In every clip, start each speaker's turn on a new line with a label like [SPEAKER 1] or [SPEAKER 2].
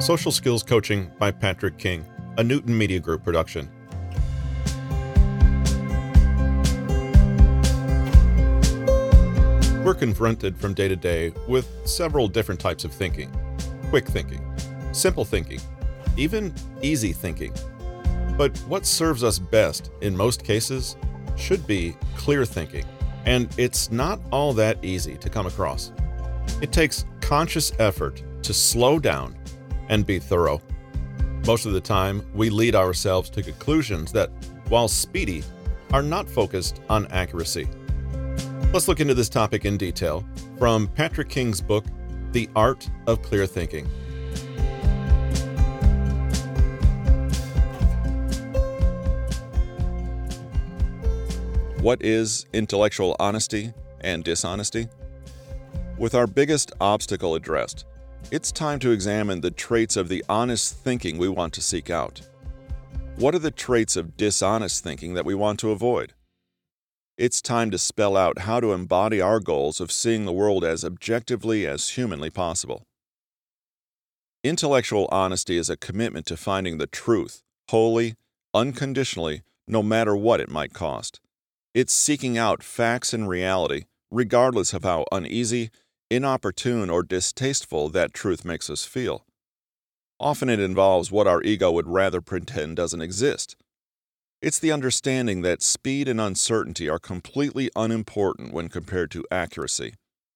[SPEAKER 1] Social Skills Coaching by Patrick King, a Newton Media Group production. We're confronted from day to day with several different types of thinking. Quick thinking, simple thinking, even easy thinking. But what serves us best in most cases should be clear thinking, and it's not all that easy to come across. It takes conscious effort to slow down and be thorough. Most of the time, we lead ourselves to conclusions that, while speedy, are not focused on accuracy. Let's look into this topic in detail from Patrick King's book, The Art of Clear Thinking.
[SPEAKER 2] What is intellectual honesty and dishonesty? With our biggest obstacle addressed, it's time to examine the traits of the honest thinking we want to seek out. What are the traits of dishonest thinking that we want to avoid? It's time to spell out how to embody our goals of seeing the world as objectively as humanly possible. Intellectual honesty is a commitment to finding the truth, wholly, unconditionally, no matter what it might cost. It's seeking out facts and reality, regardless of how uneasy, inopportune, or distasteful that truth makes us feel. Often it involves what our ego would rather pretend doesn't exist. It's the understanding that speed and uncertainty are completely unimportant when compared to accuracy.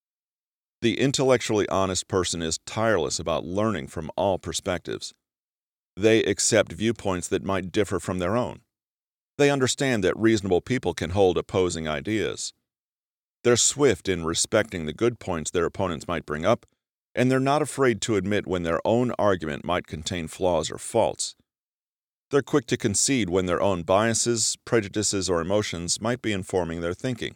[SPEAKER 2] The intellectually honest person is tireless about learning from all perspectives. They accept viewpoints that might differ from their own. They understand that reasonable people can hold opposing ideas. They're swift in respecting the good points their opponents might bring up, and they're not afraid to admit when their own argument might contain flaws or faults. They're quick to concede when their own biases, prejudices, or emotions might be informing their thinking.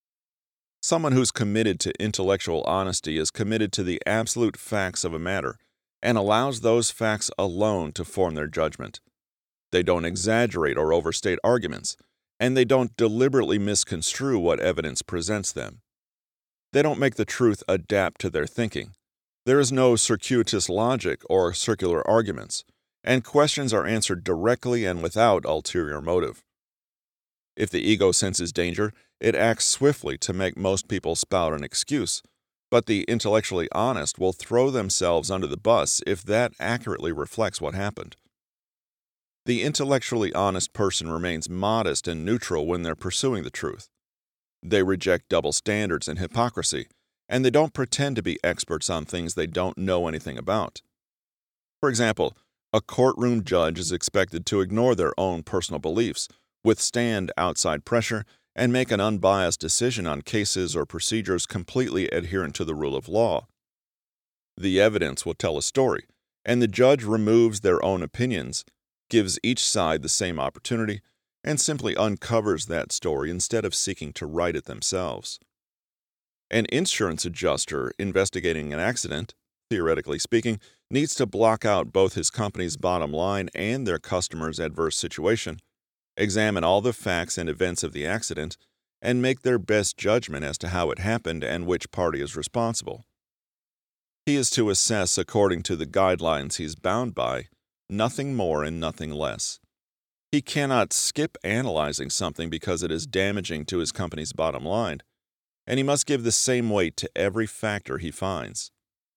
[SPEAKER 2] Someone who's committed to intellectual honesty is committed to the absolute facts of a matter and allows those facts alone to form their judgment. They don't exaggerate or overstate arguments, and they don't deliberately misconstrue what evidence presents them. They don't make the truth adapt to their thinking. There is no circuitous logic or circular arguments, and questions are answered directly and without ulterior motive. If the ego senses danger, it acts swiftly to make most people spout an excuse, but the intellectually honest will throw themselves under the bus if that accurately reflects what happened. The intellectually honest person remains modest and neutral when they're pursuing the truth. They reject double standards and hypocrisy, and they don't pretend to be experts on things they don't know anything about. For example, a courtroom judge is expected to ignore their own personal beliefs, withstand outside pressure, and make an unbiased decision on cases or procedures completely adherent to the rule of law. The evidence will tell a story, and the judge removes their own opinions, gives each side the same opportunity, and simply uncovers that story instead of seeking to write it themselves. An insurance adjuster investigating an accident, theoretically speaking, needs to block out both his company's bottom line and their customer's adverse situation, examine all the facts and events of the accident, and make their best judgment as to how it happened and which party is responsible. He is to assess according to the guidelines he's bound by, nothing more and nothing less. He cannot skip analyzing something because it is damaging to his company's bottom line, and he must give the same weight to every factor he finds.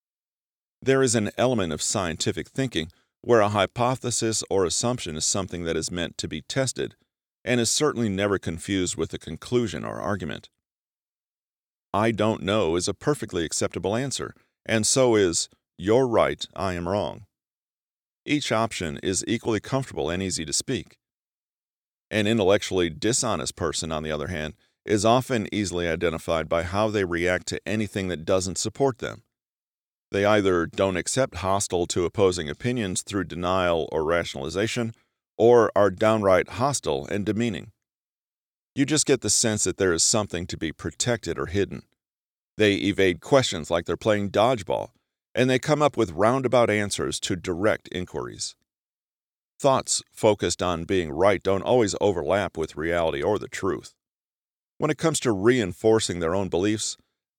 [SPEAKER 2] There is an element of scientific thinking where a hypothesis or assumption is something that is meant to be tested, and is certainly never confused with a conclusion or argument. I don't know is a perfectly acceptable answer, and so is, you're right, I am wrong. Each option is equally comfortable and easy to speak. An intellectually dishonest person, on the other hand, is often easily identified by how they react to anything that doesn't support them. They either don't accept hostile to opposing opinions through denial or rationalization, or are downright hostile and demeaning. You just get the sense that there is something to be protected or hidden. They evade questions like they're playing dodgeball, and they come up with roundabout answers to direct inquiries. Thoughts focused on being right don't always overlap with reality or the truth. When it comes to reinforcing their own beliefs,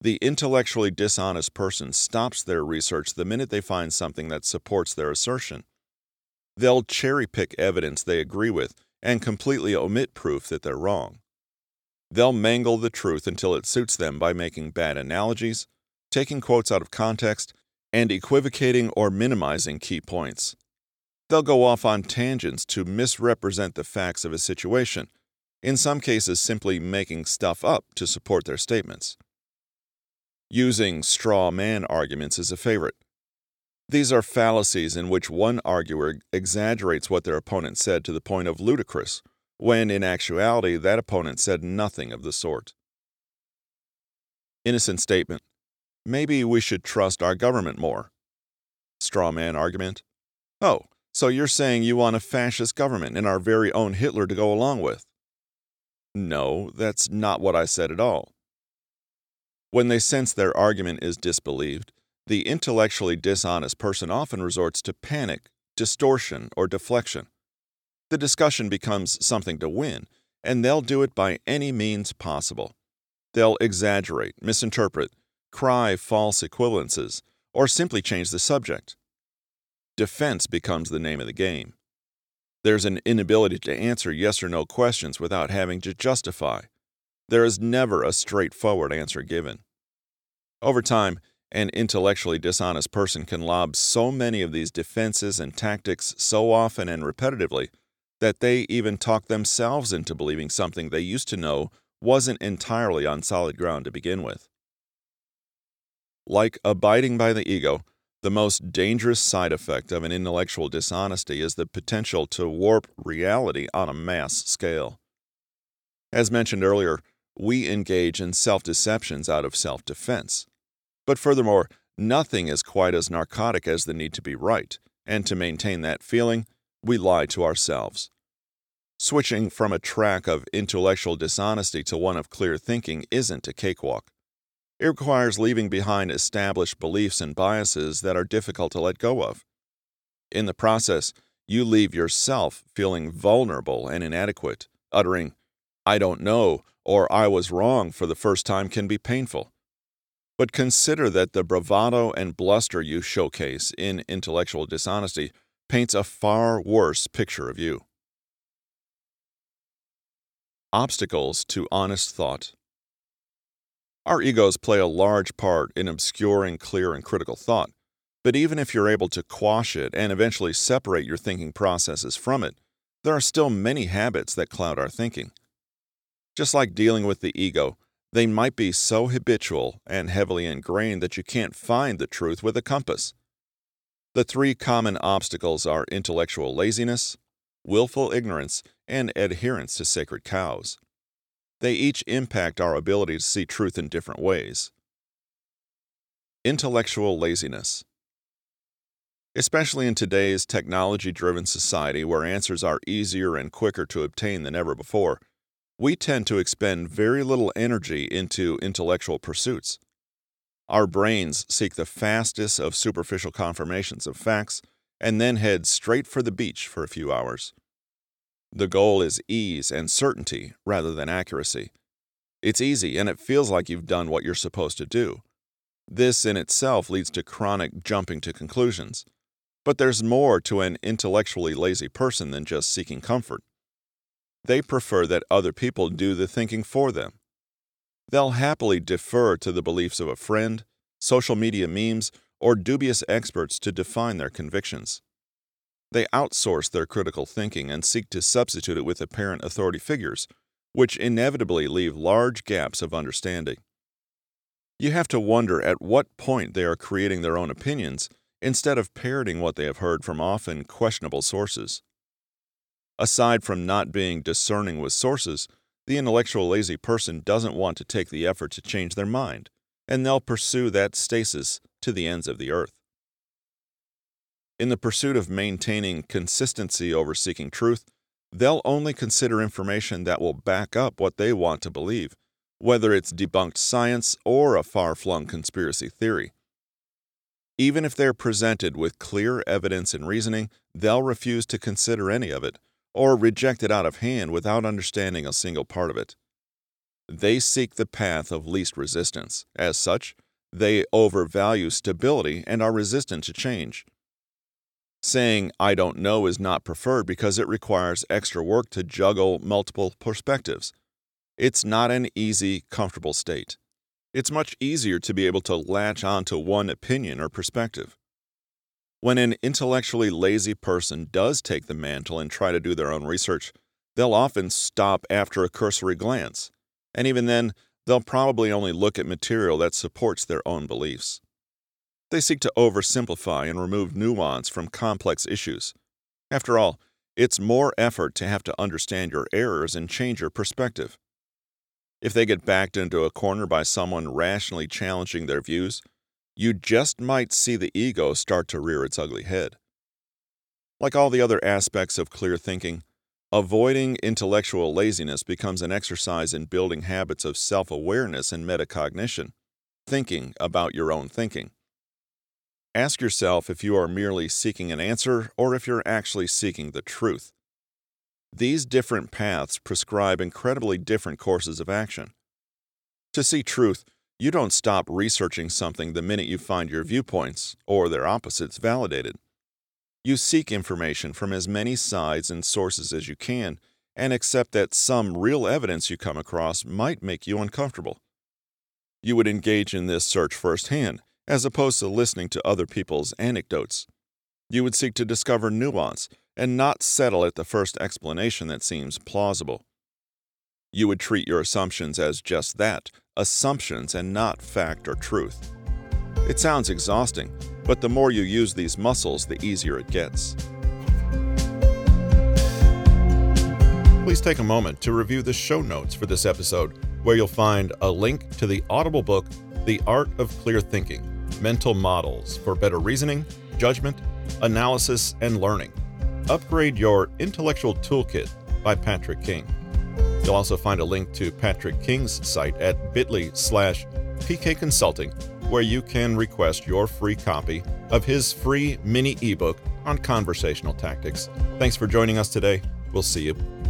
[SPEAKER 2] The intellectually dishonest person stops their research the minute they find something that supports their assertion. They'll cherry-pick evidence they agree with and completely omit proof that they're wrong. They'll mangle the truth until it suits them by making bad analogies, taking quotes out of context, and equivocating or minimizing key points. They'll go off on tangents to misrepresent the facts of a situation, in some cases simply making stuff up to support their statements. Using straw man arguments is a favorite. These are fallacies in which one arguer exaggerates what their opponent said to the point of ludicrous, when in actuality that opponent said nothing of the sort. Innocent statement. Maybe we should trust our government more. Straw man argument. Oh, so you're saying you want a fascist government and our very own Hitler to go along with? No, that's not what I said at all. When they sense their argument is disbelieved, the intellectually dishonest person often resorts to panic, distortion, or deflection. The discussion becomes something to win, and they'll do it by any means possible. They'll exaggerate, misinterpret, cry false equivalences, or simply change the subject. Defense becomes the name of the game. There's an inability to answer yes or no questions without having to justify. There is never a straightforward answer given. Over time, an intellectually dishonest person can lob so many of these defenses and tactics so often and repetitively that they even talk themselves into believing something they used to know wasn't entirely on solid ground to begin with. Like abiding by the ego, the most dangerous side effect of an intellectual dishonesty is the potential to warp reality on a mass scale. As mentioned earlier, we engage in self-deceptions out of self-defense. But furthermore, nothing is quite as narcotic as the need to be right, and to maintain that feeling, we lie to ourselves. Switching from a track of intellectual dishonesty to one of clear thinking isn't a cakewalk. It requires leaving behind established beliefs and biases that are difficult to let go of. In the process, you leave yourself feeling vulnerable and inadequate. Uttering, "I don't know," or "I was wrong" for the first time can be painful. But consider that the bravado and bluster you showcase in intellectual dishonesty paints a far worse picture of you. Obstacles to honest thought. Our egos play a large part in obscuring clear and critical thought, but even if you're able to quash it and eventually separate your thinking processes from it, there are still many habits that cloud our thinking. Just like dealing with the ego, they might be so habitual and heavily ingrained that you can't find the truth with a compass. The three common obstacles are intellectual laziness, willful ignorance, and adherence to sacred cows. They each impact our ability to see truth in different ways. Intellectual laziness. Especially in today's technology-driven society where answers are easier and quicker to obtain than ever before, we tend to expend very little energy into intellectual pursuits. Our brains seek the fastest of superficial confirmations of facts and then head straight for the beach for a few hours. The goal is ease and certainty rather than accuracy. It's easy and it feels like you've done what you're supposed to do. This in itself leads to chronic jumping to conclusions. But there's more to an intellectually lazy person than just seeking comfort. They prefer that other people do the thinking for them. They'll happily defer to the beliefs of a friend, social media memes, or dubious experts to define their convictions. They outsource their critical thinking and seek to substitute it with apparent authority figures, which inevitably leave large gaps of understanding. You have to wonder at what point they are creating their own opinions instead of parroting what they have heard from often questionable sources. Aside from not being discerning with sources, the intellectual lazy person doesn't want to take the effort to change their mind, and they'll pursue that stasis to the ends of the earth. In the pursuit of maintaining consistency over seeking truth, they'll only consider information that will back up what they want to believe, whether it's debunked science or a far-flung conspiracy theory. Even if they're presented with clear evidence and reasoning, they'll refuse to consider any of it, or reject it out of hand without understanding a single part of it. They seek the path of least resistance. As such, they overvalue stability and are resistant to change. Saying, "I don't know," is not preferred because it requires extra work to juggle multiple perspectives. It's not an easy, comfortable state. It's much easier to be able to latch onto one opinion or perspective. When an intellectually lazy person does take the mantle and try to do their own research, they'll often stop after a cursory glance, and even then, they'll probably only look at material that supports their own beliefs. They seek to oversimplify and remove nuance from complex issues. After all, it's more effort to have to understand your errors and change your perspective. If they get backed into a corner by someone rationally challenging their views, you just might see the ego start to rear its ugly head. Like all the other aspects of clear thinking, avoiding intellectual laziness becomes an exercise in building habits of self-awareness and metacognition, thinking about your own thinking. Ask yourself if you are merely seeking an answer or if you're actually seeking the truth. These different paths prescribe incredibly different courses of action. To see truth, you don't stop researching something the minute you find your viewpoints, or their opposites, validated. You seek information from as many sides and sources as you can, and accept that some real evidence you come across might make you uncomfortable. You would engage in this search firsthand, as opposed to listening to other people's anecdotes. You would seek to discover nuance, and not settle at the first explanation that seems plausible. You would treat your assumptions as just that, assumptions and not fact or truth. It sounds exhausting, but the more you use these muscles, the easier it gets.
[SPEAKER 1] Please take a moment to review the show notes for this episode, where you'll find a link to the Audible book, The Art of Clear Thinking: Mental Models for Better Reasoning, Judgment, Analysis, and Learning. Upgrade Your Intellectual Toolkit by Patrick King. You'll also find a link to Patrick King's site at bit.ly/PK Consulting, where you can request your free copy of his free mini ebook on conversational tactics. Thanks for joining us today. We'll see you